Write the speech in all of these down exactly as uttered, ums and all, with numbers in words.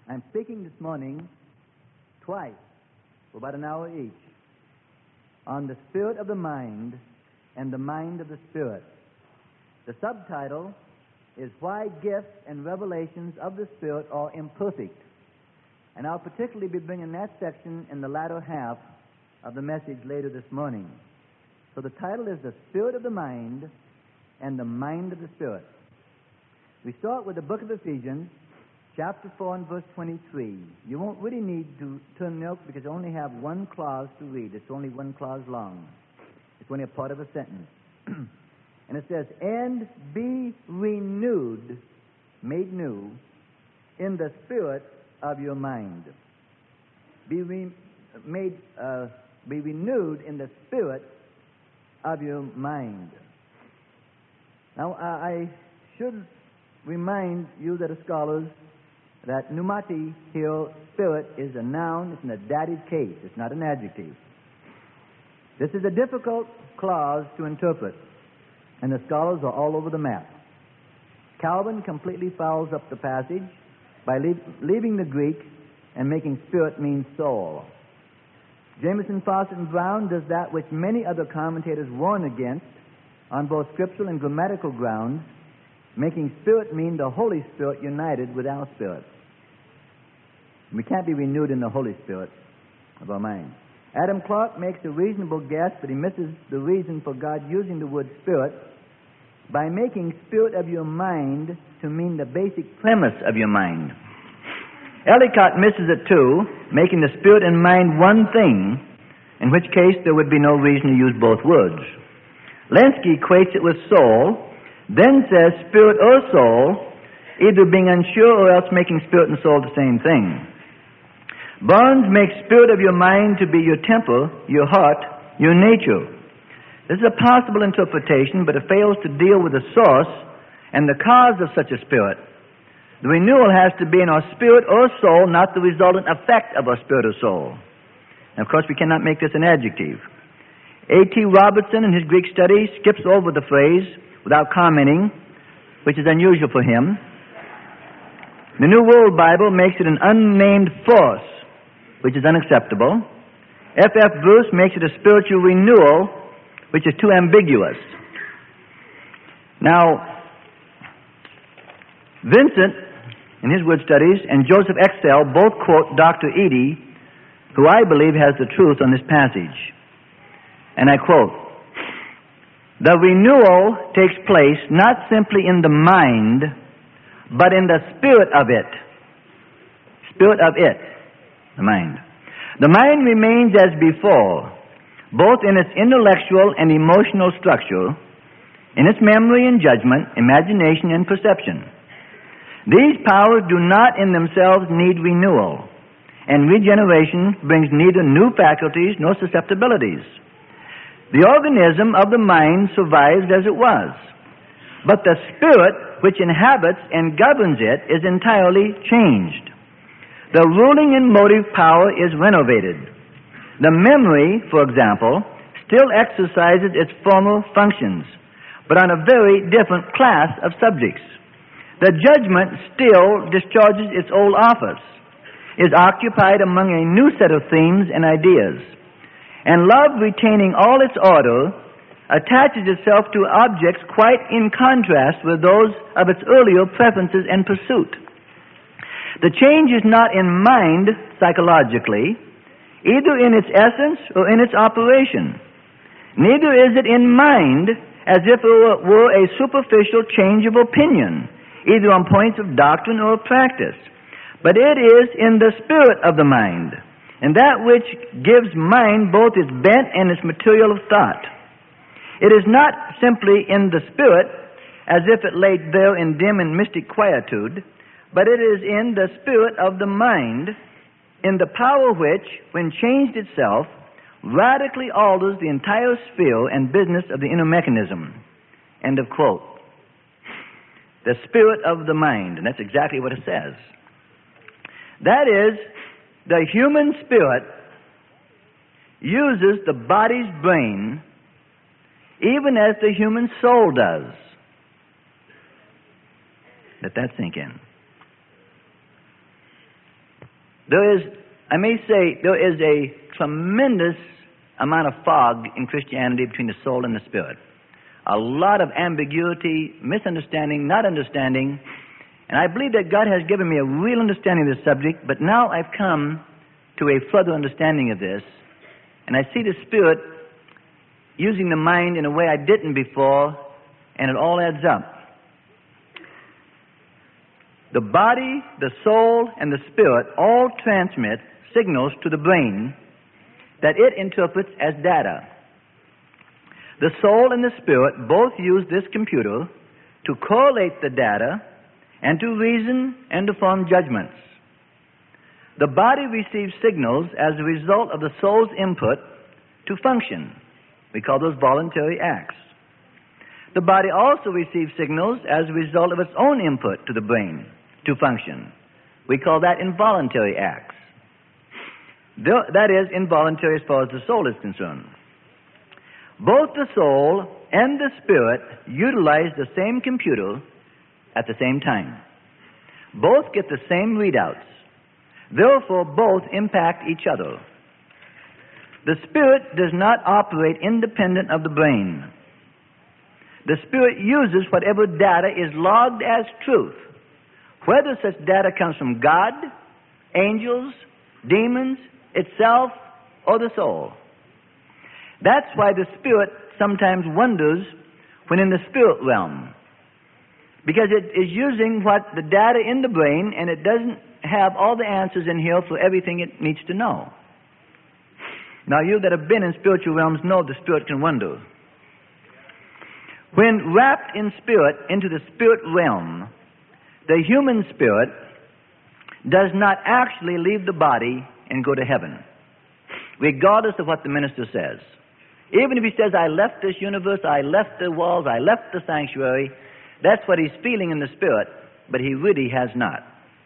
I'm speaking this morning twice, for about an hour each, on the spirit of the mind and the mind of the spirit. The subtitle is Why Gifts and Revelations of the Spirit Are Imperfect. And I'll particularly be bringing that section in the latter half of the message later this morning. So the title is The Spirit of the Mind and the Mind of the Spirit. We start with the book of Ephesians, chapter four and verse twenty-three. You won't really need to turn there because I only have one clause to read. It's only one clause long. It's only a part of a sentence. And it says, and be renewed, made new, in the spirit of your mind. Be re- made, uh, be renewed in the spirit of your mind. Now, uh, I should remind you that are scholars that pneumati here, spirit, is a noun. It's an addative case. It's not an adjective. This is a difficult clause to interpret, and the scholars are all over the map. Calvin completely fouls up the passage by leave, leaving the Greek and making spirit mean soul. Jameson, Fawcett, and Brown does that which many other commentators warn against on both scriptural and grammatical grounds, making spirit mean the Holy Spirit united with our spirit. We can't be renewed in the Holy Spirit of our mind. Adam Clarke makes a reasonable guess, but he misses the reason for God using the word spirit by making spirit of your mind to mean the basic premise of your mind. Ellicott misses it too, making the spirit and mind one thing, in which case there would be no reason to use both words. Lenski equates it with soul, then says spirit or soul, either being unsure or else making spirit and soul the same thing. Barnes makes spirit of your mind to be your temper, your heart, your nature. This is a possible interpretation, but it fails to deal with the source and the cause of such a spirit. The renewal has to be in our spirit or soul, not the resultant effect of our spirit or soul. And of course, we cannot make this an adjective. A T Robertson, in his Greek study, skips over the phrase without commenting, which is unusual for him. The New World Bible makes it an unnamed force, which is unacceptable. F F Bruce makes it a spiritual renewal, which is too ambiguous. Now, Vincent, in his word studies, and Joseph Excel both quote Doctor Eady, who I believe has the truth on this passage. And I quote, the renewal takes place not simply in the mind, but in the spirit of it. Spirit of it. The mind. The mind remains as before, both in its intellectual and emotional structure, in its memory and judgment, imagination and perception. These powers do not in themselves need renewal, and regeneration brings neither new faculties nor susceptibilities. The organism of the mind survives as it was, but the spirit which inhabits and governs it is entirely changed. The ruling and motive power is renovated. The memory, for example, still exercises its former functions, but on a very different class of subjects. The judgment still discharges its old office, is occupied among a new set of themes and ideas, and love, retaining all its order, attaches itself to objects quite in contrast with those of its earlier preferences and pursuit. The change is not in mind psychologically, either in its essence or in its operation. Neither is it in mind as if it were a superficial change of opinion, either on points of doctrine or practice. But it is in the spirit of the mind, and that which gives mind both its bent and its material of thought. It is not simply in the spirit, as if it lay there in dim and mystic quietude, but it is in the spirit of the mind, in the power which, when changed itself, radically alters the entire sphere and business of the inner mechanism. End of quote. The spirit of the mind, and that's exactly what it says. That is, the human spirit uses the body's brain even as the human soul does. Let that sink in. There is, I may say, there is a tremendous amount of fog in Christianity between the soul and the spirit. A lot of ambiguity, misunderstanding, not understanding. And I believe that God has given me a real understanding of this subject, but now I've come to a further understanding of this. And I see the Spirit using the mind in a way I didn't before, and it all adds up. The body, the soul, and the spirit all transmit signals to the brain that it interprets as data. The soul and the spirit both use this computer to correlate the data and to reason and to form judgments. The body receives signals as a result of the soul's input to function. We call those voluntary acts. The body also receives signals as a result of its own input to the brain to function. We call that involuntary acts. That is, involuntary as far as the soul is concerned. Both the soul and the spirit utilize the same computer at the same time. Both get the same readouts. Therefore, both impact each other. The spirit does not operate independent of the brain. The spirit uses whatever data is logged as truth, whether such data comes from God, angels, demons, itself, or the soul. That's why the spirit sometimes wonders when in the spirit realm, because it is using what the data in the brain, and it doesn't have all the answers in here for everything it needs to know. Now, you that have been in spiritual realms know the spirit can wonder. When wrapped in spirit into the spirit realm, the human spirit does not actually leave the body and go to heaven, regardless of what the minister says. Even if he says, I left this universe, I left the walls, I left the sanctuary, that's what he's feeling in the spirit, but he really has not.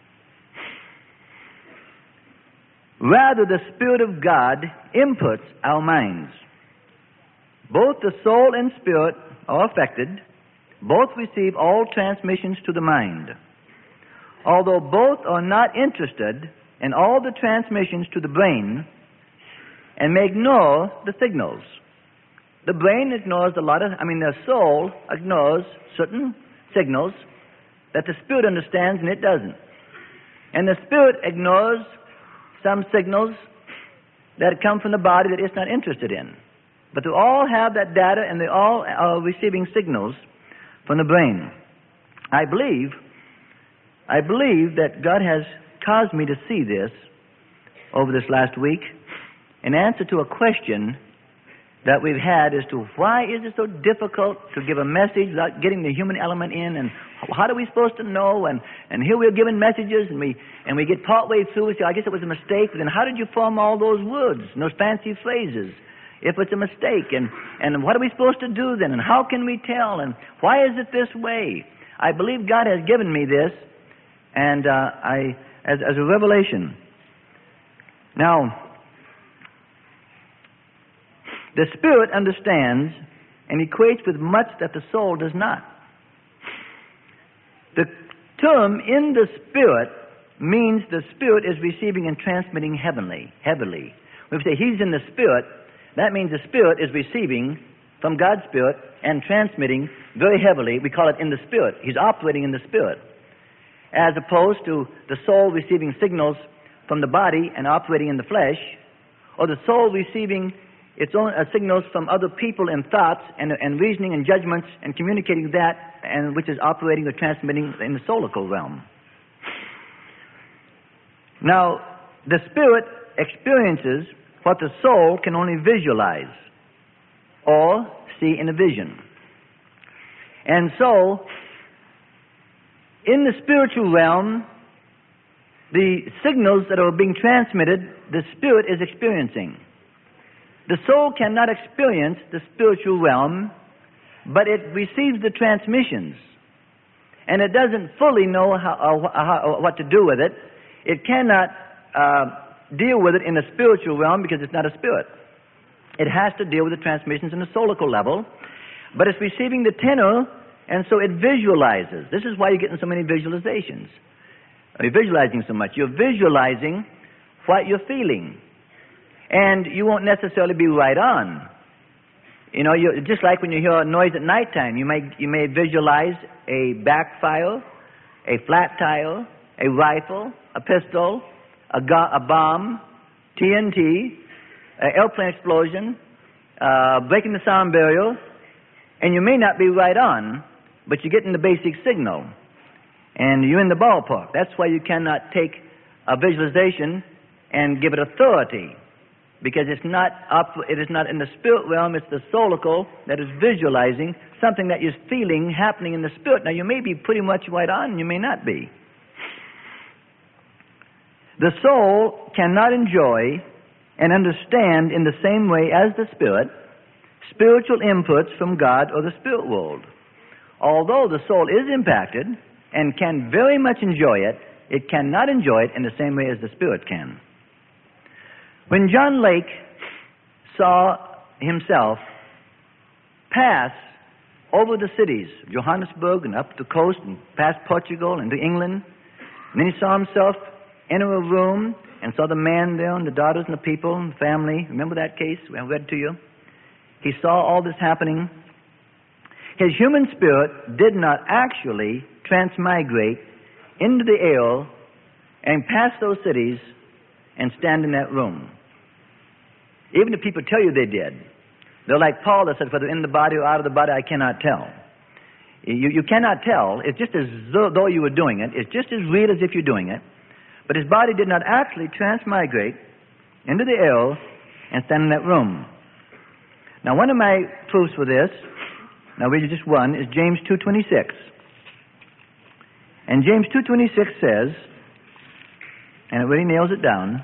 Rather, the Spirit of God inputs our minds. Both the soul and spirit are affected. Both receive all transmissions to the mind. Although both are not interested in all the transmissions to the brain and may ignore the signals. The brain ignores a lot of, I mean, the soul ignores certain signals that the spirit understands and it doesn't. And the spirit ignores some signals that come from the body that it's not interested in. But they all have that data, and they all are receiving signals from the brain. I believe, I believe that God has caused me to see this over this last week in answer to a question that we've had as to why is it so difficult to give a message without getting the human element in, and how are we supposed to know? And, and here we're giving messages, and we and we get partway through, we say, I guess it was a mistake, but then how did you form all those words and those fancy phrases if it's a mistake? And, and what are we supposed to do then? And how can we tell? And why is it this way? I believe God has given me this and uh, I as, as a revelation. Now, the Spirit understands and equates with much that the soul does not. The term in the Spirit means the Spirit is receiving and transmitting heavenly, heavily. When we say He's in the Spirit, that means the Spirit is receiving from God's Spirit and transmitting very heavily. We call it in the Spirit. He's operating in the Spirit. As opposed to the soul receiving signals from the body and operating in the flesh, or the soul receiving its own uh, signals from other people and thoughts and, and reasoning and judgments and communicating that, and which is operating or transmitting in the soulical realm. Now, the Spirit experiences what the soul can only visualize or see in a vision. And so, in the spiritual realm, the signals that are being transmitted, the Spirit is experiencing. The soul cannot experience the spiritual realm, but it receives the transmissions. And it doesn't fully know how, uh, how, what to do with it. It cannot uh, deal with it in the spiritual realm because it's not a spirit. It has to deal with the transmissions in the soulical level, but it's receiving the tenor, and so it visualizes. This is why you're getting so many visualizations. You're visualizing so much. You're visualizing what you're feeling. And you won't necessarily be right on. You know, you, just like when you hear a noise at nighttime, you may, you may visualize a backfire, a flat tire, a rifle, a pistol, a, gu- a bomb, T N T, an airplane explosion, uh, breaking the sound barrier, and you may not be right on, but you're getting the basic signal, and you're in the ballpark. That's why you cannot take a visualization and give it authority, because it's not up, it is not in the spirit realm, it's the soulical that is visualizing something that is feeling happening in the spirit. Now, you may be pretty much right on, and you may not be. The soul cannot enjoy and understand in the same way as the spirit spiritual inputs from God or the spirit world. Although the soul is impacted and can very much enjoy it, it cannot enjoy it in the same way as the spirit can. When John Lake saw himself pass over the cities, Johannesburg and up the coast and past Portugal and to England, and then he saw himself enter a room and saw the man there and the daughters and the people and the family. Remember that case I read to you? He saw all this happening. His human spirit did not actually transmigrate into the air and pass those cities and stand in that room. Even if people tell you they did. They're like Paul that said, whether in the body or out of the body, I cannot tell. You, you cannot tell. It's just as though, though you were doing it. It's just as real as if you're doing it. But his body did not actually transmigrate into the air and stand in that room. Now, one of my proofs for this, now read you just one, is James two twenty-six. And James two twenty-six says, and it really nails it down,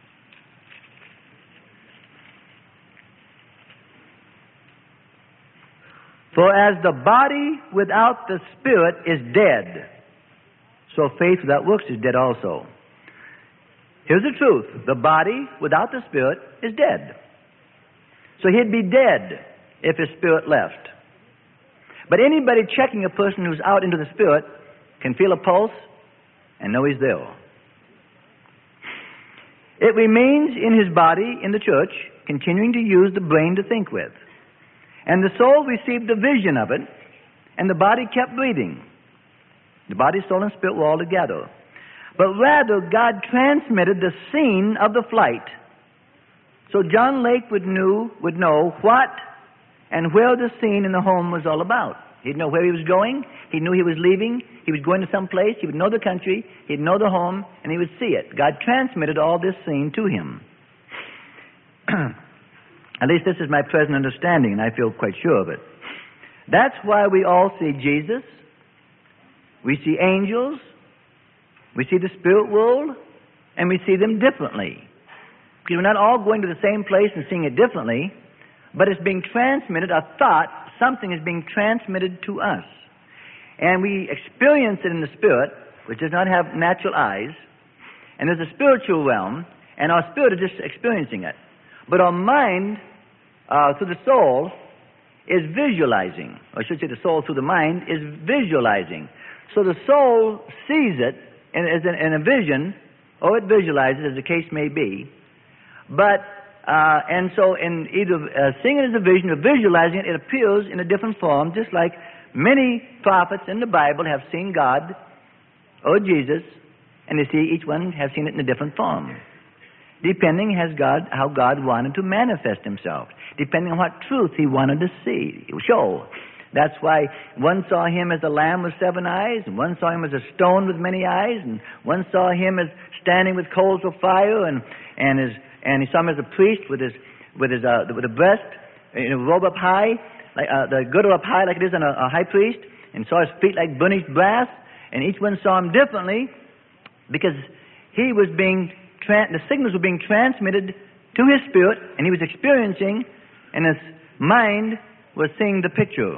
for as the body without the spirit is dead, so faith without works is dead also. Here's the truth. The body without the spirit is dead. So he'd be dead if his spirit left. But anybody checking a person who's out into the spirit can feel a pulse and know he's there. It remains in his body in the church, continuing to use the brain to think with. And the soul received the vision of it, and the body kept breathing. The body, soul, and spirit were all together. But rather, God transmitted the scene of the flight. So John Lake would, knew, would know what and where the scene in the home was all about. He'd know where he was going. He knew he was leaving. He was going to some place. He would know the country. He'd know the home, and he would see it. God transmitted all this scene to him. At least this is my present understanding, and I feel quite sure of it. That's why we all see Jesus. We see angels. We see the spirit world, and we see them differently. Because we're not all going to the same place and seeing it differently, but it's being transmitted, a thought, something is being transmitted to us. And we experience it in the spirit, which does not have natural eyes, and there's a spiritual realm, and our spirit is just experiencing it. But our mind, uh, through the soul, is visualizing. Or I should say the soul through the mind is visualizing. So the soul sees it in, in a vision, or it visualizes, as the case may be. But, uh, and so in either uh, seeing it as a vision or visualizing it, it appears in a different form, just like many prophets in the Bible have seen God or Jesus, and they see each one have seen it in a different form, depending has God, how God wanted to manifest himself, depending on what truth he wanted to see, show. That's why one saw him as a lamb with seven eyes, and one saw him as a stone with many eyes, and one saw him as standing with coals of fire, and and his and he saw him as a priest with his with his uh, with a breast, you know, robe up high, like uh, the girdle up high like it is on a, a high priest, and saw his feet like burnished brass, and each one saw him differently because he was being tran- the signals were being transmitted to his spirit, and he was experiencing, and his mind was seeing the picture.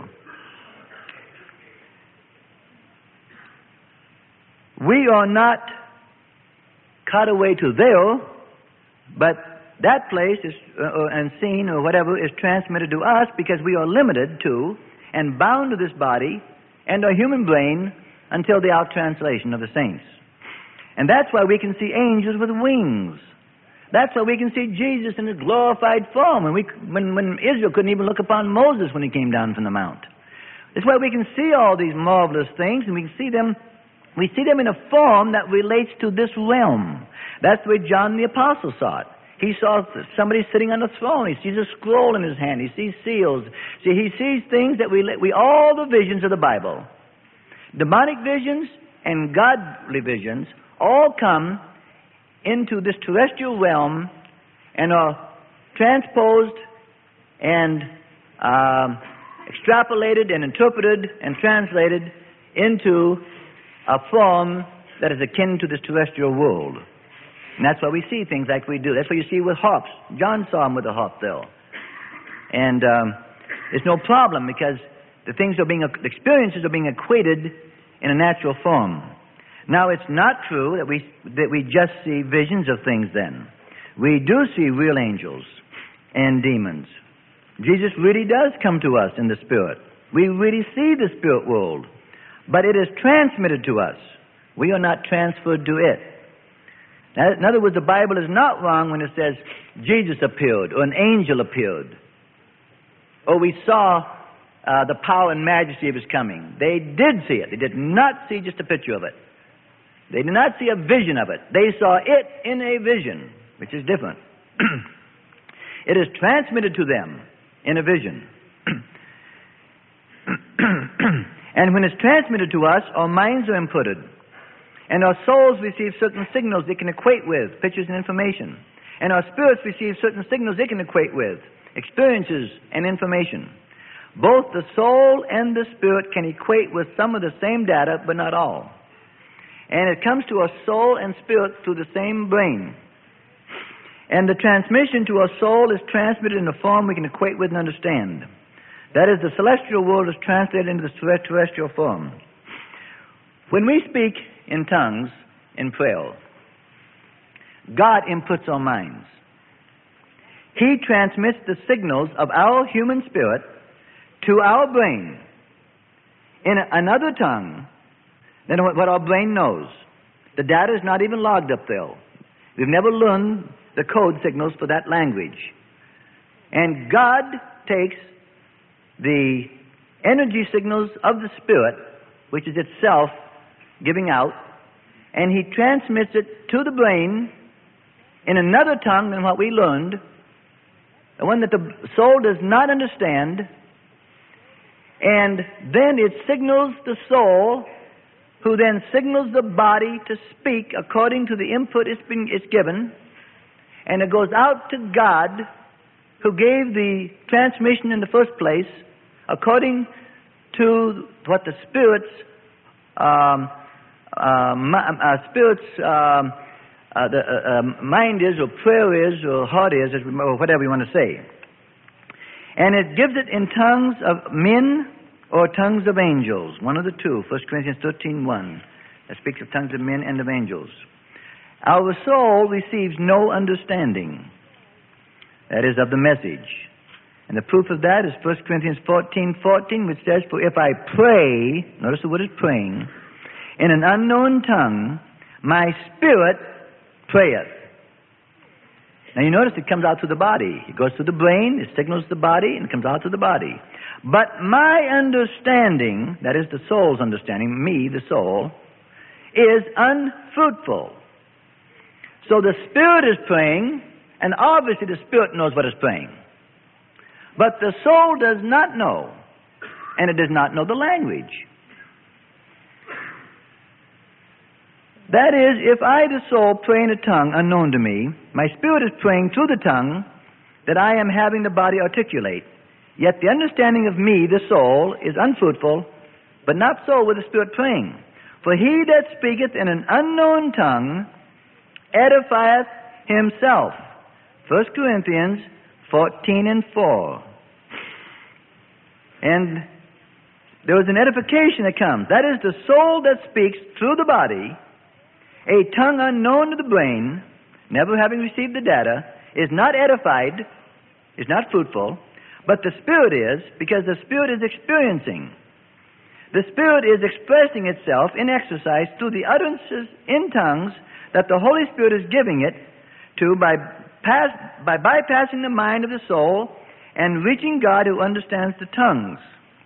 We are not cut away to there, but that place is uh, and scene or whatever is transmitted to us because we are limited to and bound to this body and our human brain until the out-translation of the saints. And that's why we can see angels with wings. That's why we can see Jesus in his glorified form, when, we, when, when Israel couldn't even look upon Moses when he came down from the mount. That's why we can see all these marvelous things, and we can see them, we see them in a form that relates to this realm. That's the way John the Apostle saw it. He saw somebody sitting on a throne. He sees a scroll in his hand. He sees seals. See, he sees things that we, we all the visions of the Bible, demonic visions and godly visions, all come into this terrestrial realm and are transposed and um, extrapolated and interpreted and translated into a form that is akin to this terrestrial world. And that's why we see things like we do. That's what you see with harps. John saw them with a harp, though. And um, there's no problem, because the things are being, the experiences are being equated in a natural form. Now, it's not true that we that we just see visions of things then. We do see real angels and demons. Jesus really does come to us in the Spirit. We really see the spirit world. But it is transmitted to us. We are not transferred to it. Now, in other words, the Bible is not wrong when it says Jesus appeared or an angel appeared or we saw uh, the power and majesty of his coming. They did see it. They did not see just a picture of it. They did not see a vision of it. They saw it in a vision, which is different. It is transmitted to them in a vision. And when it's transmitted to us, our minds are inputted. And our souls receive certain signals they can equate with, pictures and information. And our spirits receive certain signals they can equate with, experiences and information. Both the soul and the spirit can equate with some of the same data, but not all. And it comes to our soul and spirit through the same brain. And the transmission to our soul is transmitted in a form we can equate with and understand. That is, the celestial world is translated into the terrestrial form. When we speak in tongues in prayer, God inputs our minds. He transmits the signals of our human spirit to our brain in another tongue than what our brain knows. The data is not even logged up there. We've never learned the code signals for that language. And God takes the energy signals of the Spirit, which is itself giving out, and he transmits it to the brain in another tongue than what we learned, the one that the soul does not understand, and then it signals the soul, who then signals the body to speak according to the input it's, been, it's given, and it goes out to God, who gave the transmission in the first place, according to what the Spirit's um, uh, uh, Spirit's um, uh, the uh, uh, mind is, or prayer is, or heart is, or whatever you want to say. And it gives it in tongues of men or tongues of angels, one of the two. First Corinthians thirteen one, that speaks of tongues of men and of angels. Our soul receives no understanding, that is, of the message. And the proof of that is First Corinthians fourteen fourteen, which says, "For if I pray," notice the word is praying, "in an unknown tongue, my spirit prayeth." Now you notice it comes out through the body. It goes through the brain, it signals the body, and it comes out through the body. But my understanding, that is the soul's understanding, me, the soul, is unfruitful. So the Spirit is praying, and obviously the Spirit knows what it's praying. But the soul does not know, and it does not know the language. That is, if I, the soul, pray in a tongue unknown to me, my spirit is praying through the tongue that I am having the body articulate. Yet the understanding of me, the soul, is unfruitful, but not so with the Spirit praying. For he that speaketh in an unknown tongue edifieth himself. First Corinthians fourteen and four. And there is an edification that comes. That is, the soul that speaks through the body, a tongue unknown to the brain, never having received the data, is not edified, is not fruitful, but the Spirit is, because the Spirit is experiencing. The Spirit is expressing itself in exercise through the utterances in tongues that the Holy Spirit is giving it to by pass, by bypassing the mind of the soul and reaching God who understands the tongues.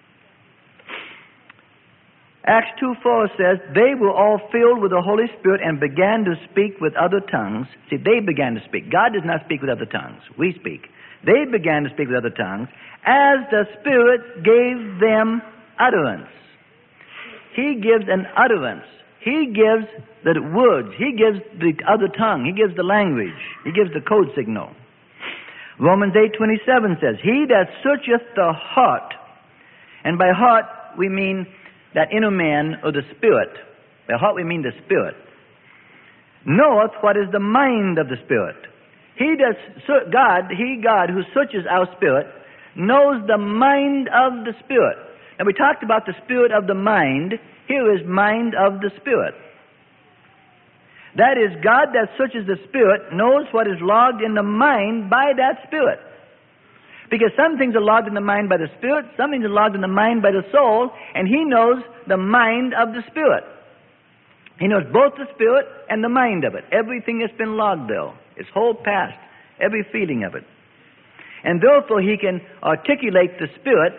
Acts two four says, they were all filled with the Holy Spirit and began to speak with other tongues. See, they began to speak. God does not speak with other tongues. We speak. They began to speak with other tongues as the Spirit gave them utterance. He gives an utterance. He gives the words. He gives the other tongue. He gives the language. He gives the code signal. Romans eight twenty-seven says, he that searcheth the heart, and by heart we mean that inner man or the spirit. By heart we mean the spirit. Knoweth what is the mind of the Spirit. He does, God, He, God, who searches our spirit, knows the mind of the Spirit. Now we talked about the spirit of the mind. Here is mind of the Spirit. That is, God that searches the Spirit knows what is logged in the mind by that Spirit. Because some things are logged in the mind by the Spirit, some things are logged in the mind by the soul, and He knows the mind of the Spirit. He knows both the Spirit and the mind of it. Everything that's been logged there, its whole past, every feeling of it. And therefore He can articulate the Spirit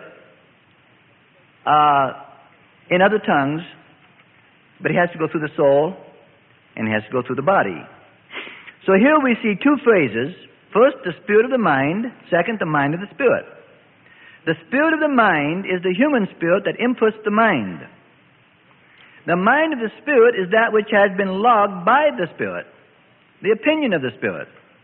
uh, in other tongues, but He has to go through the soul, and He has to go through the body. So here we see two phrases. First, the spirit of the mind. Second, the mind of the Spirit. The spirit of the mind is the human spirit that inputs the mind. The mind of the Spirit is that which has been logged by the Spirit, the opinion of the Spirit.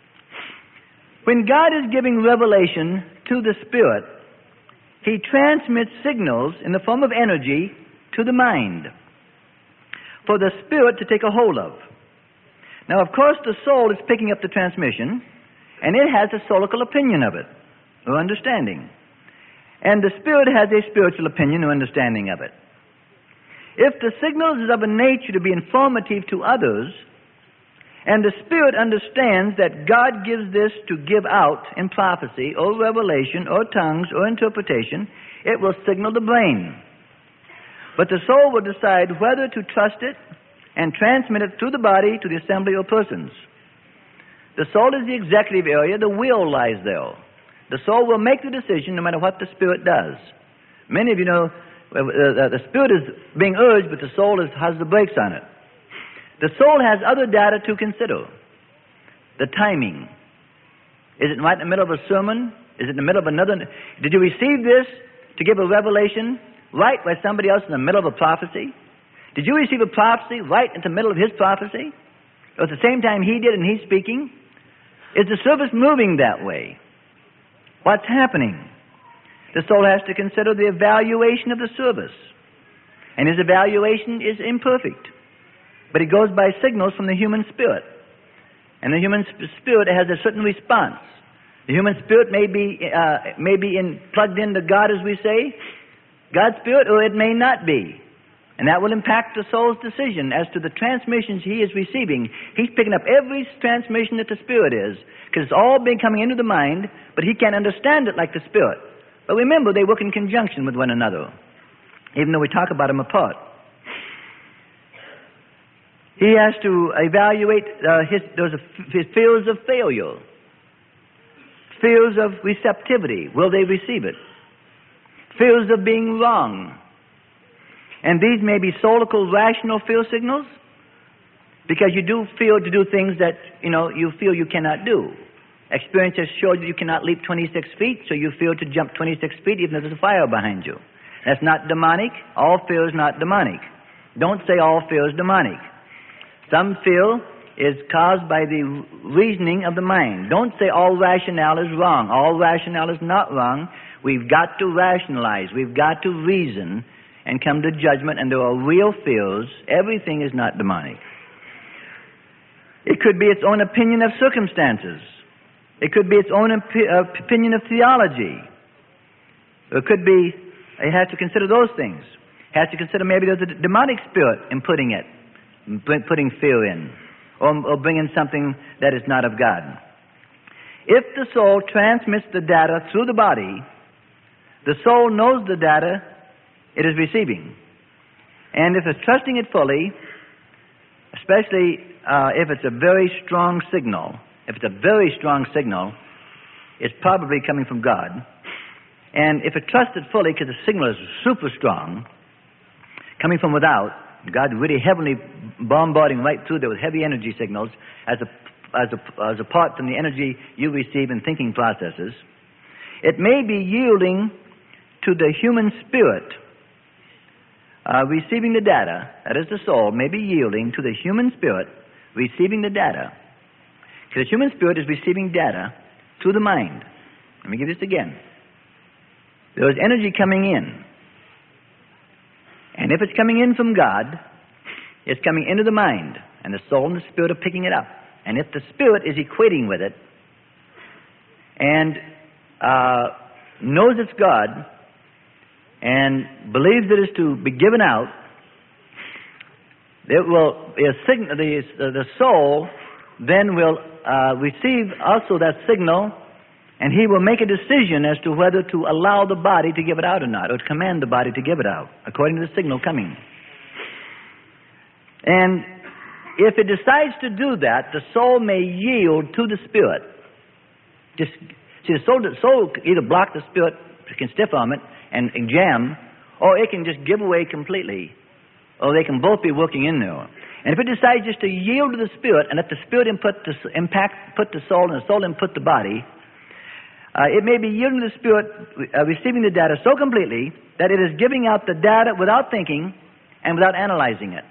When God is giving revelation to the Spirit, He transmits signals in the form of energy to the mind for the Spirit to take a hold of. Now, of course, the soul is picking up the transmission, and it has a soulical opinion of it, or understanding. And the Spirit has a spiritual opinion or understanding of it. If the signal is of a nature to be informative to others, and the Spirit understands that God gives this to give out in prophecy, or revelation, or tongues, or interpretation, it will signal the brain. But the soul will decide whether to trust it and transmit it through the body to the assembly or persons. The soul is the executive area. The will lies there. The soul will make the decision no matter what the Spirit does. Many of you know uh, the Spirit is being urged, but the soul is, has the brakes on it. The soul has other data to consider. The timing. Is it right in the middle of a sermon? Is it in the middle of another? Did you receive this to give a revelation right by somebody else in the middle of a prophecy? Did you receive a prophecy right in the middle of his prophecy? Or at the same time he did and he's speaking? Is the service moving that way? What's happening? The soul has to consider the evaluation of the service. And his evaluation is imperfect. But it goes by signals from the human spirit. And the human sp- spirit has a certain response. The human spirit may be, uh, may be in, plugged into God, as we say, God's Spirit, or it may not be. And that will impact the soul's decision as to the transmissions he is receiving. He's picking up every transmission that the Spirit is, because it's all been coming into the mind, but he can't understand it like the Spirit. But remember, they work in conjunction with one another, even though we talk about them apart. He has to evaluate uh, his, those, his fears of failure, fears of receptivity. Will they receive it? Fears of being wrong. And these may be soulical, rational fear signals, because you do feel to do things that, you know, you feel you cannot do. Experience has showed you you cannot leap twenty-six feet, so you feel to jump twenty-six feet even if there's a fire behind you. That's not demonic. All fear is not demonic. Don't say all fear is demonic. Some fear is caused by the reasoning of the mind. Don't say all rationale is wrong. All rationale is not wrong. We've got to rationalize. We've got to reason and come to judgment, and there are real fears. Everything is not demonic. It could be its own opinion of circumstances. It could be its own opi- uh, opinion of theology. It could be, it has to consider those things. It has to consider maybe there's a demonic spirit in putting it, putting fear in, or, or bringing something that is not of God. If the soul transmits the data through the body, the soul knows the data it is receiving. And if it's trusting it fully, especially uh, if it's a very strong signal, if it's a very strong signal, it's probably coming from God. And if it trusted fully, because the signal is super strong, coming from without, God really heavily bombarding right through there with heavy energy signals as a, as a, as apart from the energy you receive in thinking processes, it may be yielding to the human spirit, uh, receiving the data, that is the soul, may be yielding to the human spirit, receiving the data. Because the human spirit is receiving data through the mind. Let me give this again. There is energy coming in. And if it's coming in from God, it's coming into the mind, and the soul and the spirit are picking it up. And if the spirit is equating with it and uh, knows it's God and believes it is to be given out, it will a sign, the, the soul then will uh, receive also that signal, and he will make a decision as to whether to allow the body to give it out or not, or to command the body to give it out, according to the signal coming. And if it decides to do that, the soul may yield to the spirit. Just see, the soul, the soul can either block the spirit, it can stiff arm it and, and jam, or it can just give away completely, or they can both be working in there. And if it decides just to yield to the spirit and let the spirit input the, impact, put the soul, and the soul input the body, uh, it may be yielding to the spirit, uh, receiving the data so completely that it is giving out the data without thinking and without analyzing it.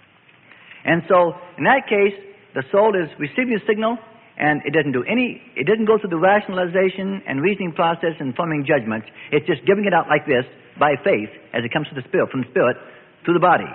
And so, in that case, the soul is receiving a signal, and it doesn't do any, it doesn't go through the rationalization and reasoning process and forming judgments. It's just giving it out like this, by faith, as it comes to the spirit, from the spirit to the body.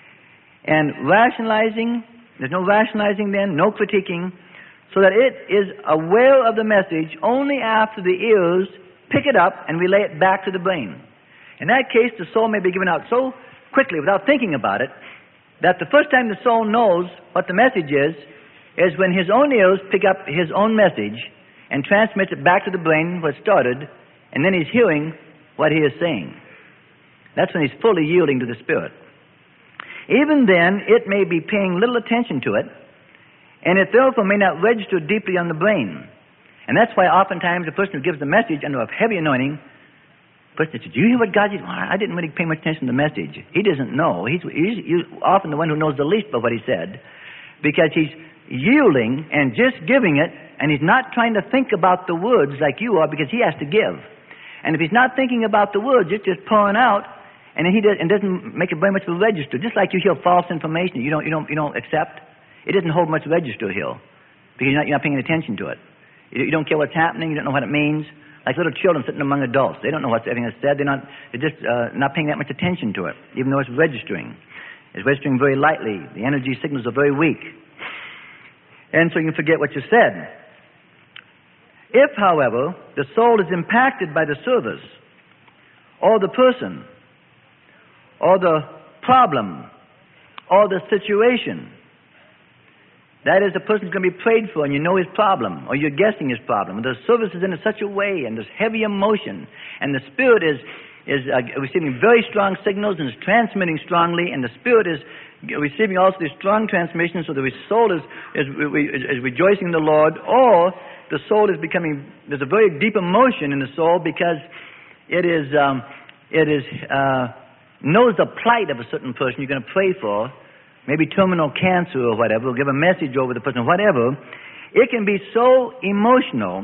And rationalizing, there's no rationalizing then, no critiquing, so that it is aware of the message only after the ears pick it up and relay it back to the brain. In that case, the soul may be given out so quickly without thinking about it, that the first time the soul knows what the message is, is when his own ears pick up his own message and transmits it back to the brain where it started, and then he's hearing what he is saying. That's when he's fully yielding to the Spirit. Even then, it may be paying little attention to it, and it therefore may not register deeply on the brain. And that's why oftentimes a person who gives the message under a heavy anointing, the person says, "Do you hear what God did?" Well, I didn't really pay much attention to the message. He doesn't know. He's, he's, he's often the one who knows the least about what he said, because he's yielding and just giving it, and he's not trying to think about the words like you are, because he has to give. And if he's not thinking about the words, it's just pouring out, and he does, and doesn't make it very much of a register. Just like you hear false information, you don't, you don't, you don't accept. It doesn't hold much register here, because you're not, you're not paying attention to it. You, you don't care what's happening. You don't know what it means. Like little children sitting among adults, they don't know what's everything that's said. They're not, they're just uh, not paying that much attention to it, even though it's registering. It's registering very lightly. The energy signals are very weak, and so you can forget what you said. If, however, the soul is impacted by the service, or the person, or the problem, or the situation, that is, the person's going to be prayed for, and you know his problem, or you're guessing his problem, and the service is in such a way, and there's heavy emotion, and the Spirit is is uh, receiving very strong signals and is transmitting strongly, and the Spirit is receiving also these strong transmissions, so the soul is is, is, is rejoicing in the Lord, or the soul is becoming, there's a very deep emotion in the soul, because it is um, it is uh, knows the plight of a certain person you're going to pray for, maybe terminal cancer or whatever, or give a message over the person, whatever. It can be so emotional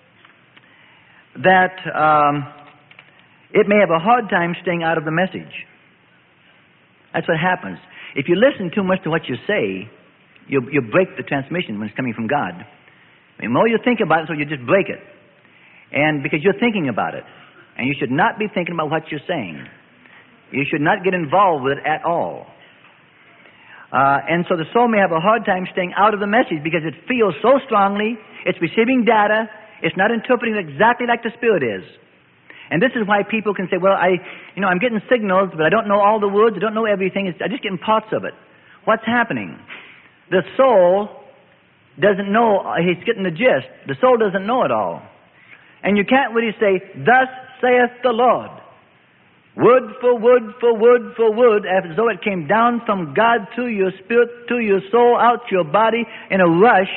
that um, it may have a hard time staying out of the message. That's what happens. If you listen too much to what you say, you you break the transmission when it's coming from God. The more you think about it, so you just break it. And because you're thinking about it. And you should not be thinking about what you're saying. You should not get involved with it at all. Uh, and so the soul may have a hard time staying out of the message, because it feels so strongly, it's receiving data, it's not interpreting it exactly like the Spirit is. And this is why people can say, well, I, you know, I'm getting signals, but I don't know all the words, I don't know everything, it's, I'm just getting parts of it. What's happening? The soul doesn't know, he's getting the gist. The soul doesn't know it all. And you can't really say, "Thus saith the Lord," word for word for word for word, as though it came down from God to your spirit, to your soul, out to your body in a rush,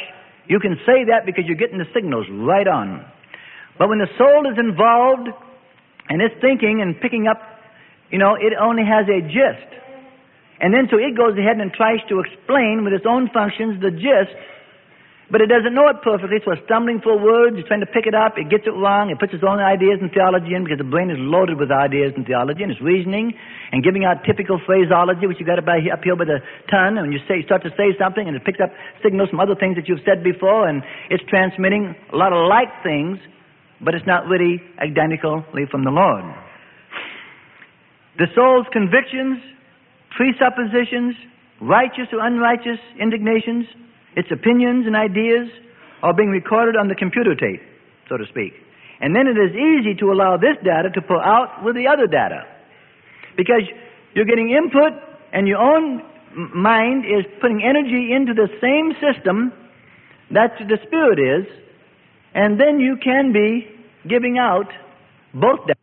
You can say that because you're getting the signals right on. But when the soul is involved and it's thinking and picking up, you know, it only has a gist. And then so it goes ahead and tries to explain with its own functions the gist, but it doesn't know it perfectly, so it's stumbling for words, it's trying to pick it up, it gets it wrong, it puts its own ideas and theology in because the brain is loaded with ideas and theology, and it's reasoning and giving out typical phraseology, which you got up here by the tongue, and when you say, start to say something, and it picks up signals from other things that you've said before, and it's transmitting a lot of like things, but it's not really identically from the Lord. The soul's convictions, presuppositions, righteous or unrighteous indignations, its opinions and ideas are being recorded on the computer tape, so to speak. And then it is easy to allow this data to pull out with the other data. Because you're getting input and your own mind is putting energy into the same system that the Spirit is, and then you can be giving out both data.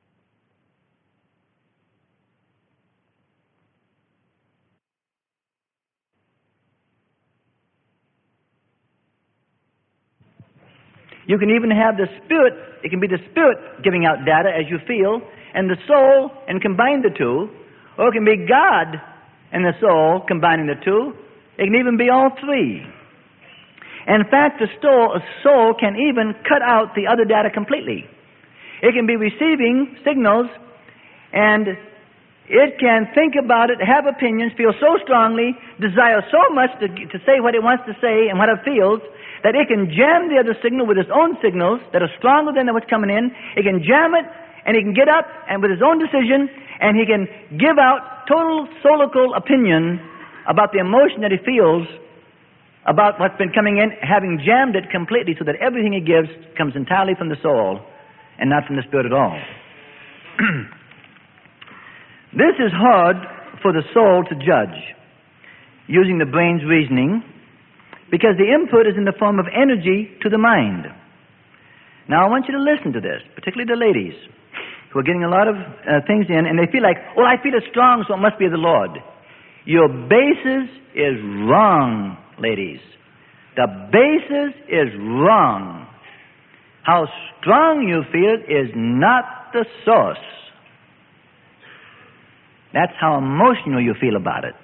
You can even have the Spirit, it can be the Spirit giving out data as you feel, and the soul, and combine the two, or it can be God and the soul combining the two. It can even be all three. In fact, the soul, a soul can even cut out the other data completely. It can be receiving signals, and it can think about it, have opinions, feel so strongly, desire so much to, to say what it wants to say and what it feels, that it can jam the other signal with its own signals that are stronger than what's coming in. It can jam it, and he can get up and with his own decision, and he can give out total solical opinion about the emotion that he feels about what's been coming in, having jammed it completely so that everything he gives comes entirely from the soul and not from the Spirit at all. This is hard for the soul to judge using the brain's reasoning, because the input is in the form of energy to the mind. Now, I want you to listen to this, particularly the ladies who are getting a lot of uh, things in, and they feel like, well, I feel it strong, so it must be the Lord. Your basis is wrong, ladies. The basis is wrong. How strong you feel is not the source. That's how emotional you feel about it.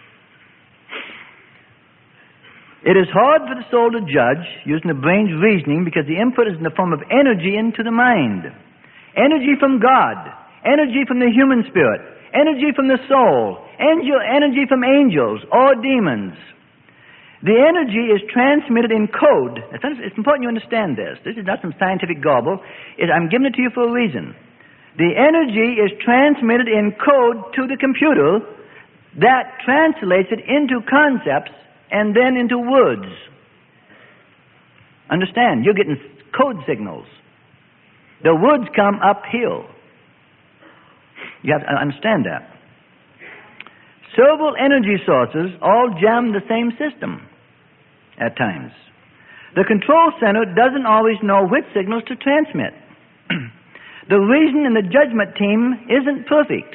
It is hard for the soul to judge using the brain's reasoning because the input is in the form of energy into the mind. Energy from God, energy from the human spirit, energy from the soul, angel, energy from angels or demons. The energy is transmitted in code. It's important you understand this. This is not some scientific gobble. I'm giving it to you for a reason. The energy is transmitted in code to the computer that translates it into concepts and then into words. Understand, you're getting code signals. The words come uphill. You have to understand that. Several energy sources all jam the same system at times. The control center doesn't always know which signals to transmit. The reason in the judgment team isn't perfect.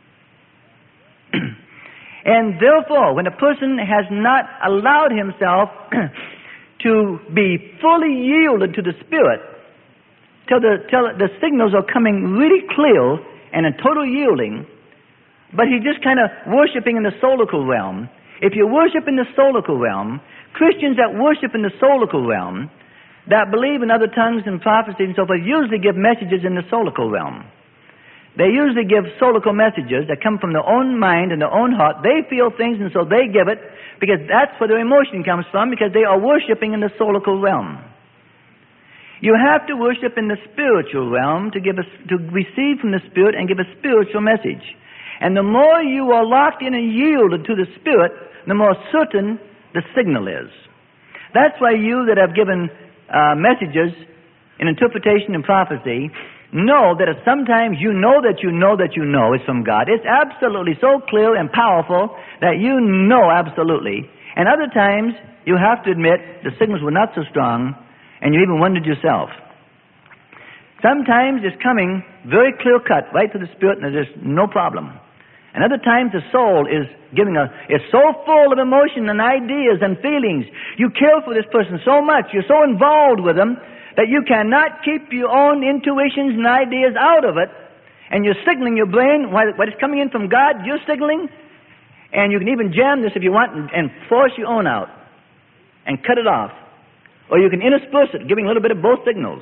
And therefore, when a person has not allowed himself to be fully yielded to the Spirit, till the, till the signals are coming really clear and in total yielding, but he's just kind of worshiping in the solical realm. If you worship in the solical realm, Christians that worship in the solical realm, that believe in other tongues and prophecy and so forth, usually give messages in the solical realm. They usually give solical messages that come from their own mind and their own heart. They feel things, and so they give it because that's where their emotion comes from, because they are worshiping in the solical realm. You have to worship in the spiritual realm to give a, to receive from the Spirit and give a spiritual message. And the more you are locked in and yielded to the Spirit, the more certain the signal is. That's why you that have given uh, messages in interpretation and prophecy know that sometimes you know that you know that you know it's from God. It's absolutely so clear and powerful that you know absolutely. And other times you have to admit the signals were not so strong and you even wondered yourself. Sometimes it's coming very clear cut right to the Spirit and there's no problem. And other times the soul is giving a, is so full of emotion and ideas and feelings. You care for this person so much, you're so involved with them, that you cannot keep your own intuitions and ideas out of it. And you're signaling your brain, what is coming in from God, you're signaling. And you can even jam this if you want and, and force your own out and cut it off. Or you can intersperse it, giving a little bit of both signals.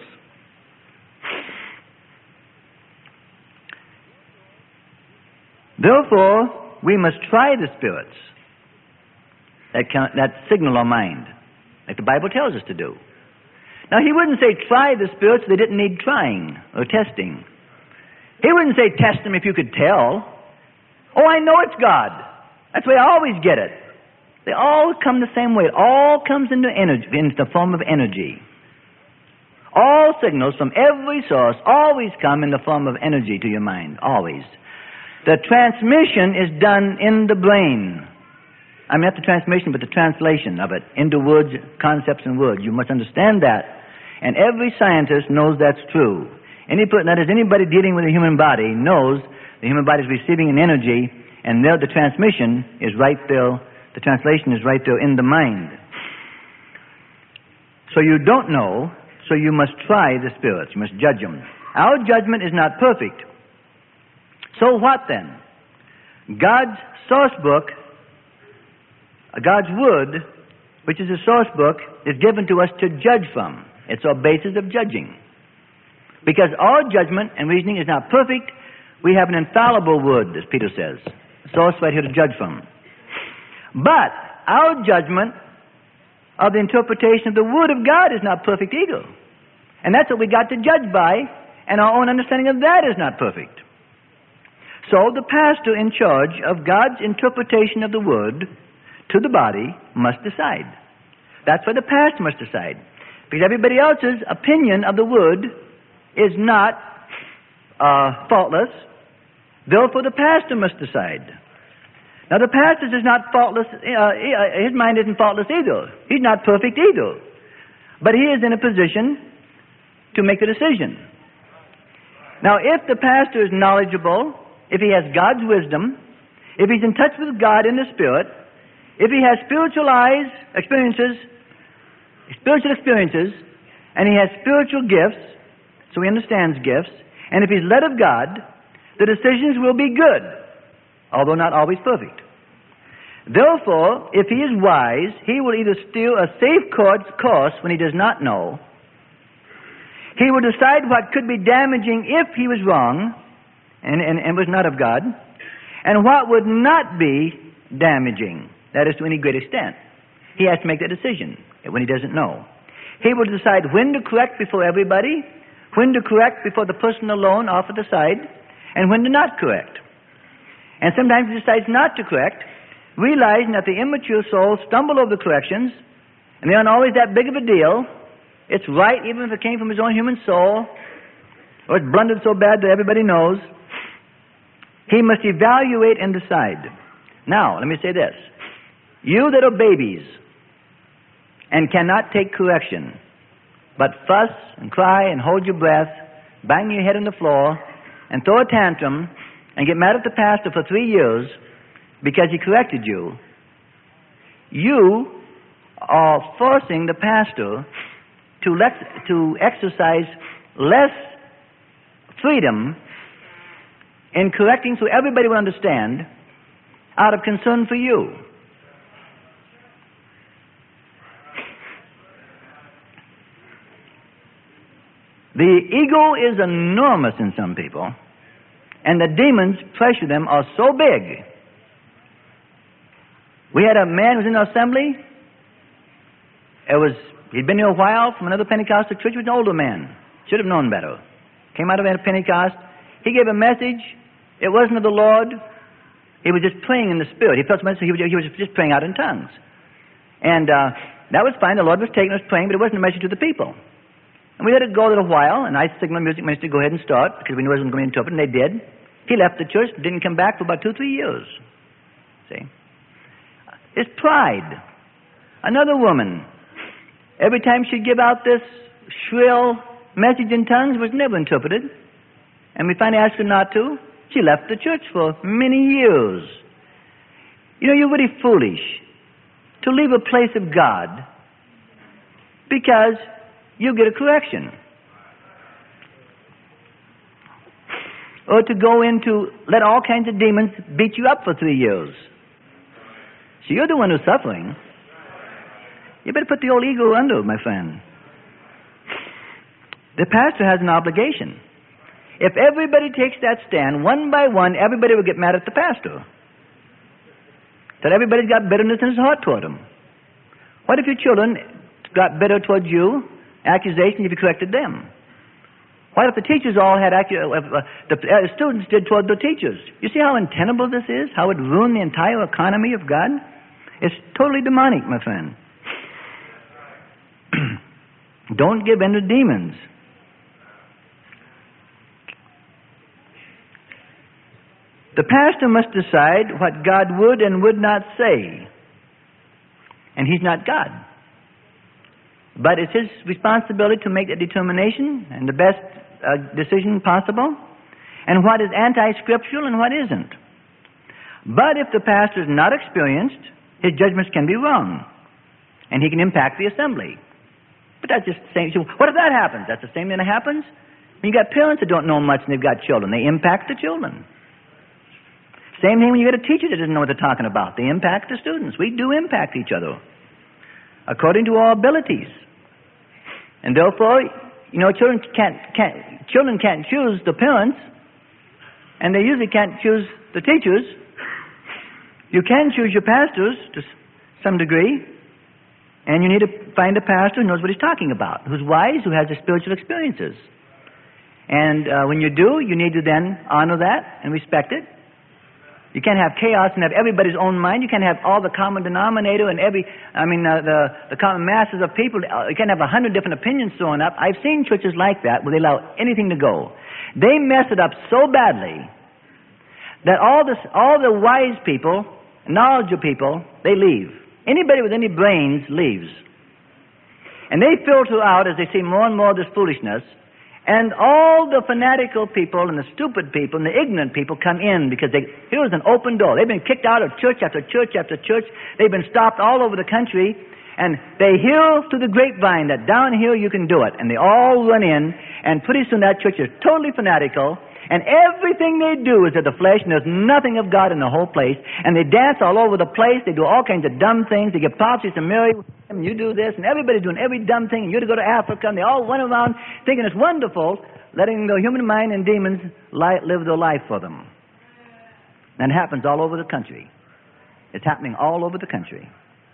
Therefore, we must try the spirits that, can, that signal our mind, like the Bible tells us to do. Now, he wouldn't say try the spirits, they didn't need trying or testing. He wouldn't say test them if you could tell. Oh, I know it's God. That's the way I always get it. They all come the same way. It all comes into energy, into the form of energy. All signals from every source always come in the form of energy to your mind, always. The transmission is done in the brain. I mean, not the transmission, but the translation of it into words, concepts, and words. You must understand that. And every scientist knows that's true. Any, that is, anybody dealing with a human body knows the human body is receiving an energy, and there the transmission is right there, the translation is right there in the mind. So you don't know, so you must try the spirits. You must judge them. Our judgment is not perfect. So what then? God's source book, God's Word, which is a source book, is given to us to judge from. It's our basis of judging. Because our judgment and reasoning is not perfect, we have an infallible Word, as Peter says. Source right here to judge from. But our judgment of the interpretation of the Word of God is not perfect either. And that's what we got to judge by, and our own understanding of that is not perfect. So the pastor in charge of God's interpretation of the Word to the body must decide. That's why the pastor must decide. Because everybody else's opinion of the Word is not uh, faultless. Therefore, the pastor must decide. Now, the pastor is not faultless. Uh, his mind isn't faultless either. He's not perfect either. But he is in a position to make the decision. Now, if the pastor is knowledgeable, if he has God's wisdom, if he's in touch with God in the Spirit, if he has spiritual eyes, experiences, spiritual experiences, and he has spiritual gifts, so he understands gifts, and if he's led of God, the decisions will be good, although not always perfect. Therefore, if he is wise, he will either steer a safe course when he does not know. He will decide what could be damaging if he was wrong and, and, and was not of God, and what would not be damaging, that is, to any great extent. He has to make that decision when he doesn't know. He will decide when to correct before everybody, when to correct before the person alone off at the side, and when to not correct. And sometimes he decides not to correct, realizing that the immature soul stumble over the corrections, and they aren't always that big of a deal. It's right even if it came from his own human soul, or it's blundered so bad that everybody knows. He must evaluate and decide. Now, let me say this. You that are babies and cannot take correction, but fuss and cry and hold your breath, bang your head on the floor, and throw a tantrum, and get mad at the pastor for three years because he corrected you, you are forcing the pastor to, let, to exercise less freedom in correcting so everybody will understand out of concern for you. The ego is enormous in some people, and the demons pressure them are so big. We had a man who was in our assembly. It was he'd been here a while from another Pentecostal church. He was an older man. Should have known better. Came out of Pentecost. He gave a message. It wasn't of the Lord. He was just praying in the Spirit. He felt so much, so he was, he was just praying out in tongues. And uh, that was fine. The Lord was taking us praying, but it wasn't a message to the people. And we let it go a little while, and I signaled the music minister to go ahead and start, because we knew he wasn't going to interpret, and they did. He left the church, didn't come back for about two, three years. See? It's pride. Another woman, every time she'd give out this shrill message in tongues, was never interpreted. And we finally asked her not to. She left the church for many years. You know, you're really foolish to leave a place of God because you get a correction. Or to go into, let all kinds of demons beat you up for three years. So you're the one who's suffering. You better put the old ego under, my friend. The pastor has an obligation. If everybody takes that stand, one by one, everybody will get mad at the pastor. That everybody's got bitterness in his heart toward him. What if your children got bitter towards you, accusations if you corrected them? What if the teachers all had, accu- uh, the uh, students did toward the teachers? You see how untenable this is? How it ruined the entire economy of God? It's totally demonic, my friend. Don't give in to demons. The pastor must decide what God would and would not say. And he's not God. But it's his responsibility to make that determination and the best uh, decision possible, and what is anti-scriptural and what isn't. But if the pastor is not experienced, his judgments can be wrong, and he can impact the assembly. But that's just the same. So what if that happens? That's the same thing that happens when you got parents that don't know much and they've got children. They impact the children. Same thing when you get a teacher that doesn't know what they're talking about. They impact the students. We do impact each other according to our abilities. And therefore, you know, children can't, can't, children can't choose the parents, and they usually can't choose the teachers. You can choose your pastors to some degree, and you need to find a pastor who knows what he's talking about, who's wise, who has the spiritual experiences. And uh, when you do, you need to then honor that and respect it. You can't have chaos and have everybody's own mind. You can't have all the common denominator and every, I mean, uh, the, the common masses of people. You can't have a hundred different opinions thrown up. I've seen churches like that where they allow anything to go. They mess it up so badly that all, this, all the wise people, knowledgeable people, they leave. Anybody with any brains leaves. And they filter out as they see more and more of this foolishness. And all the fanatical people and the stupid people and the ignorant people come in because they, here's an open door. They've been kicked out of church after church after church. They've been stopped all over the country. And they hear through the grapevine that down here you can do it. And they all run in, and pretty soon that church is totally fanatical. And everything they do is of the flesh, and there's nothing of God in the whole place. And they dance all over the place. They do all kinds of dumb things. They give prophecies to marry him, you do this, and everybody's doing every dumb thing. And you're to go to Africa, and they all run around thinking it's wonderful, letting the human mind and demons li- live their life for them. And it happens all over the country. It's happening all over the country.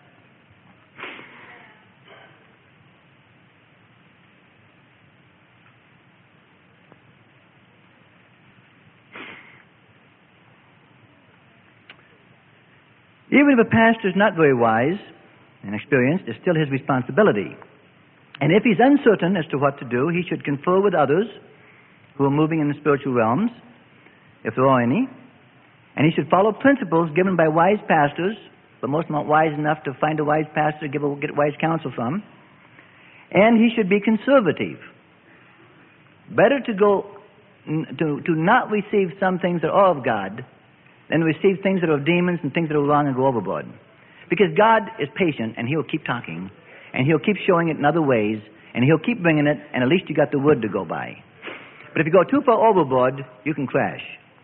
Even if a pastor is not very wise and experienced, it's still his responsibility. And if he's uncertain as to what to do, he should confer with others who are moving in the spiritual realms, if there are any. And he should follow principles given by wise pastors, but most not wise enough to find a wise pastor to give a, get wise counsel from. And he should be conservative. Better to go to, to not receive some things that are of God than receive things that are demons and things that are wrong and go overboard. Because God is patient, and He'll keep talking, and He'll keep showing it in other ways, and He'll keep bringing it, and at least you got the word to go by. But if you go too far overboard, you can crash.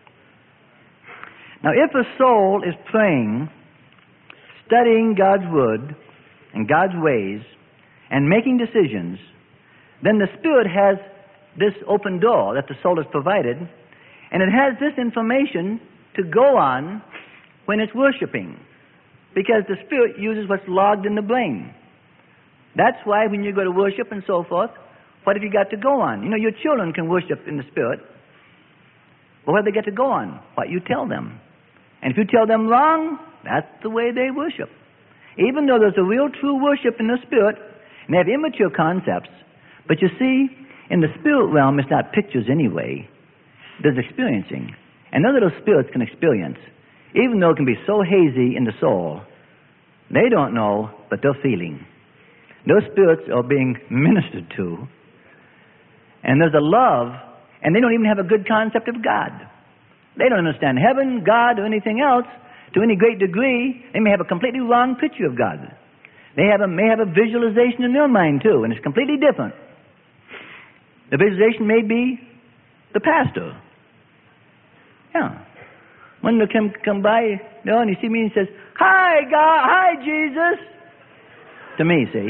Now, if a soul is praying, studying God's word and God's ways, and making decisions, then the Spirit has this open door that the soul has provided, and it has this information to go on when it's worshiping, because the Spirit uses what's logged in the brain. That's why when you go to worship and so forth, what have you got to go on? You know, your children can worship in the Spirit, but what do they get to go on? What you tell them. And if you tell them wrong, that's the way they worship. Even though there's a real true worship in the Spirit, and they have immature concepts, but you see, in the spirit realm, it's not pictures anyway. There's experiencing. And none of those spirits can experience, even though it can be so hazy in the soul. They don't know, but they're feeling. Those spirits are being ministered to. And there's a love, and they don't even have a good concept of God. They don't understand heaven, God, or anything else to any great degree. They may have a completely wrong picture of God. They have a, may have a visualization in their mind, too, and it's completely different. The visualization may be the pastor. Yeah. When they come, come by, you know, and he sees me and he says, "Hi, God, hi, Jesus," to me, see?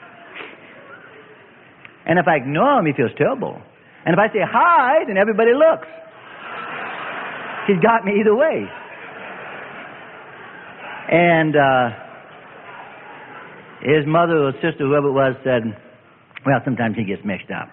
And if I ignore him, he feels terrible. And if I say hi, then everybody looks. He's got me either way. And uh, his mother or sister, whoever it was, said, well, sometimes he gets mixed up.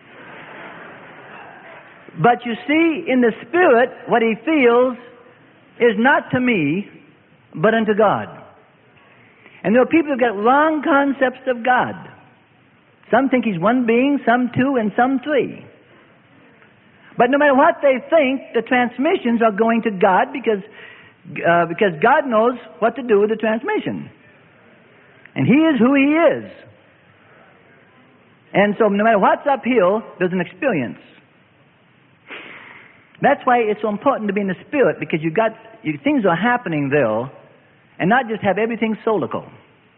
But you see, in the Spirit, what he feels is not to me, but unto God. And there are people who've got wrong concepts of God. Some think he's one being, some two, and some three. But no matter what they think, the transmissions are going to God because, uh, because God knows what to do with the transmission. And he is who he is. And so no matter what's uphill, there's an experience. That's why it's so important to be in the Spirit, because you got you, things are happening there, and not just have everything solical.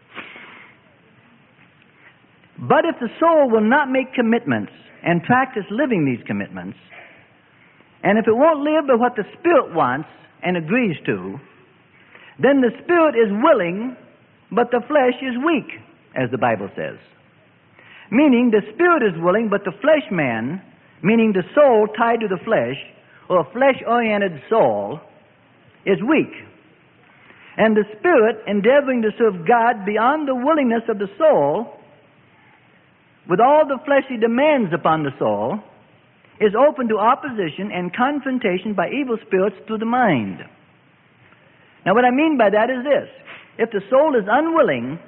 But if the soul will not make commitments and practice living these commitments, and if it won't live by what the Spirit wants and agrees to, then the Spirit is willing, but the flesh is weak, as the Bible says. Meaning the Spirit is willing, but the flesh man, meaning the soul tied to the flesh, or a flesh-oriented soul, is weak. And the Spirit, endeavoring to serve God beyond the willingness of the soul, with all the fleshly demands upon the soul, is open to opposition and confrontation by evil spirits through the mind. Now what I mean by that is this. If the soul is unwilling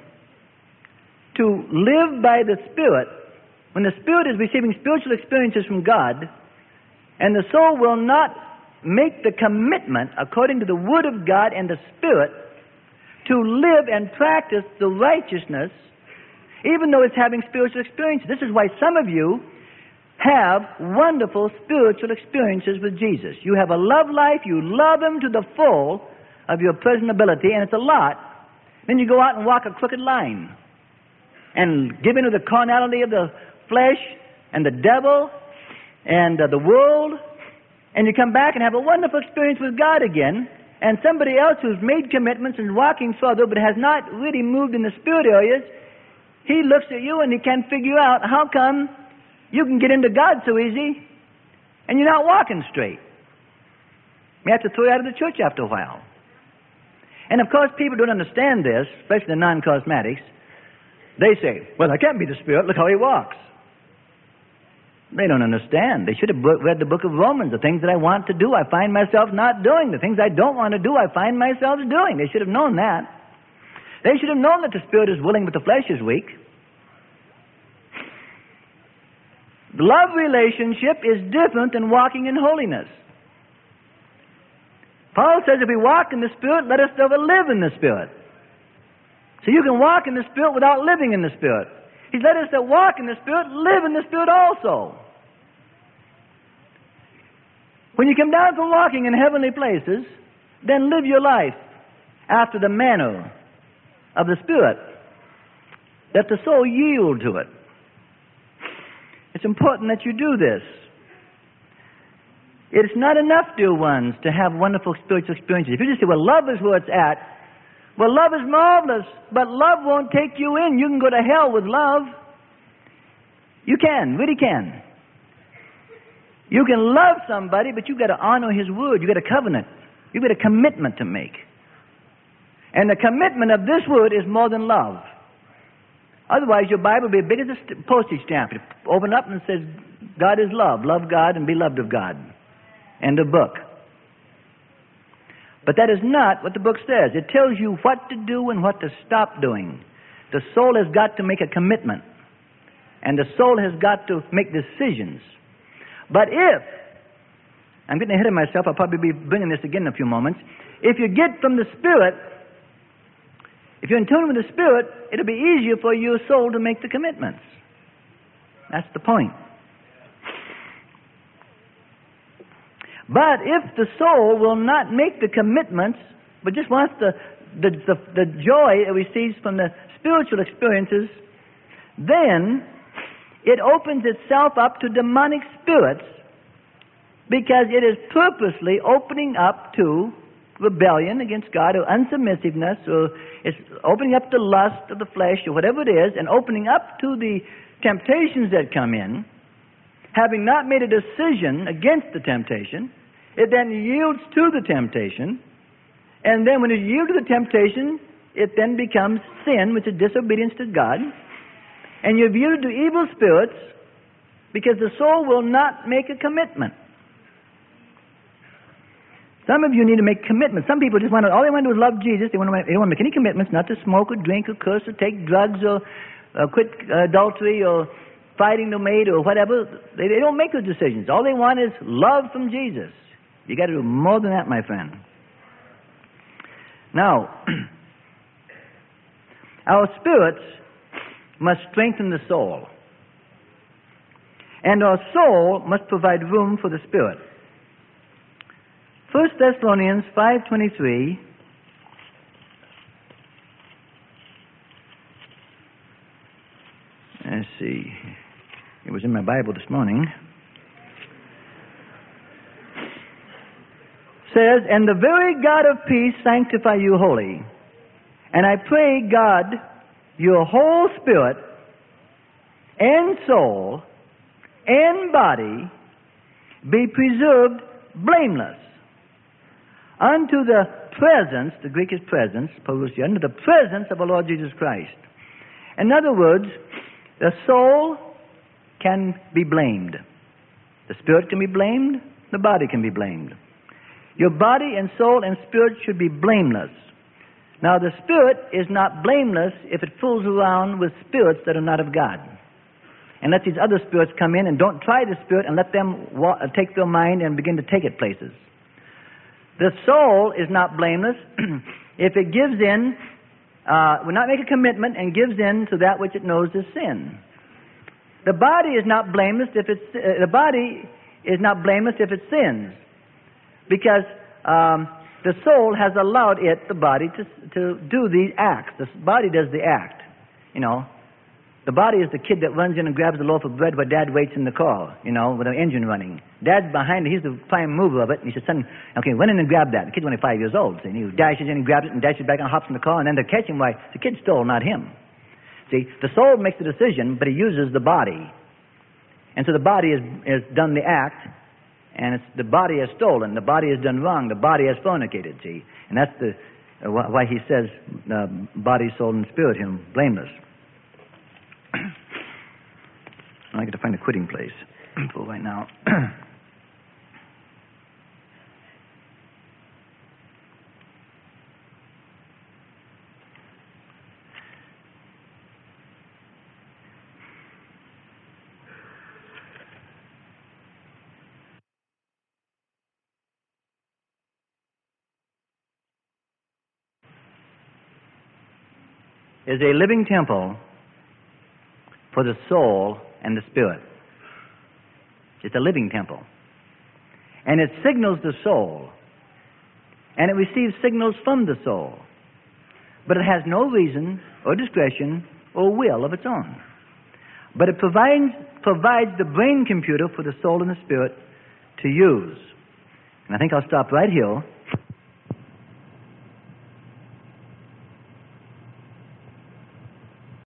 to live by the Spirit, when the Spirit is receiving spiritual experiences from God, and the soul will not make the commitment according to the Word of God and the Spirit to live and practice the righteousness, even though it's having spiritual experiences. This is why some of you have wonderful spiritual experiences with Jesus. You have a love life, you love Him to the full of your present ability, and it's a lot. Then you go out and walk a crooked line and give in to the carnality of the flesh and the devil and uh, the world, and you come back and have a wonderful experience with God again, and somebody else who's made commitments and walking further but has not really moved in the spirit areas, he looks at you and he can't figure out how come you can get into God so easy and you're not walking straight. You have to throw you out of the church after a while. And of course people don't understand this, especially the non-charismatics. They say, well, I can't be the Spirit, look how he walks. They don't understand. They should have read the book of Romans. The things that I want to do, I find myself not doing. The things I don't want to do, I find myself doing. They should have known that. They should have known that the Spirit is willing, but the flesh is weak. The love relationship is different than walking in holiness. Paul says if we walk in the Spirit, let us ever live in the Spirit. So you can walk in the Spirit without living in the Spirit. He's let us that walk in the Spirit, live in the Spirit also. When you come down from walking in heavenly places, then live your life after the manner of the Spirit, that the soul yield to it. It's important that you do this. It's not enough, dear ones, to have wonderful spiritual experiences. If you just say, well, love is where it's at, well, love is marvelous, but love won't take you in. You can go to hell with love. You can, really can. You can love somebody, but you've got to honor His word. You've got a covenant. You've got a commitment to make. And the commitment of this word is more than love. Otherwise, your Bible will be as big as a st- postage stamp. It open up and it says, God is love. Love God and be loved of God. End of book. But that is not what the book says. It tells you what to do and what to stop doing. The soul has got to make a commitment. And the soul has got to make decisions. But if, I'm getting ahead of myself, I'll probably be bringing this again in a few moments. If you get from the Spirit, if you're in tune with the Spirit, it'll be easier for your soul to make the commitments. That's the point. But if the soul will not make the commitments, but just wants the, the, the, the joy it receives from the spiritual experiences, then it opens itself up to demonic spirits because it is purposely opening up to rebellion against God or unsubmissiveness, or it's opening up to lust of the flesh or whatever it is, and opening up to the temptations that come in. Having not made a decision against the temptation, it then yields to the temptation, and then when it yields to the temptation, it then becomes sin, which is disobedience to God, and you've yielded to evil spirits because the soul will not make a commitment. Some of you need to make commitments. Some people just want to, all they want to do is love Jesus. They, want to, they don't want to make any commitments, not to smoke or drink or curse or take drugs or uh, quit uh, adultery or fighting the maid or whatever. They, they don't make those decisions. All they want is love from Jesus. You got to do more than that, my friend. Now, our spirits must strengthen the soul. And our soul must provide room for the spirit. First Thessalonians five twenty-three Let's see. It was in my Bible this morning. Says, "And the very God of peace sanctify you wholly. And I pray God, your whole spirit and soul and body be preserved blameless unto the presence," the Greek is presence, parousia, unto the presence of our Lord Jesus Christ. In other words, the soul can be blamed. The spirit can be blamed. The body can be blamed. Your body and soul and spirit should be blameless. Now, the spirit is not blameless if it fools around with spirits that are not of God, and let these other spirits come in and don't try the spirit and let them wa- take their mind and begin to take it places. The soul is not blameless if it gives in, uh, will not make a commitment and gives in to that which it knows is sin. The body is not blameless if it's uh, the body is not blameless if it sins, because um, the soul has allowed it, the body, to to do these acts. The body does the act. You know, the body is the kid that runs in and grabs the loaf of bread while Dad waits in the car, you know, with an engine running. Dad's behind it. He's the prime mover of it. And he says, "Son, okay, run in and grab that." The kid's only five years old. So he dashes in and grabs it and dashes back and hops in the car, and then they catch him. Why? The kid stole, not him. See, the soul makes the decision, but he uses the body. And so the body has, has done the act, and it's, the body has stolen. The body has done wrong. The body has fornicated, see. And that's the uh, why he says uh, body, soul, and spirit, him, blameless. I got to find a quitting place for right now. Is a living temple for the soul and the spirit. It's a living temple. And it signals the soul. And it receives signals from the soul. But it has no reason or discretion or will of its own. But it provides, provides the brain computer for the soul and the spirit to use. And I think I'll stop right here.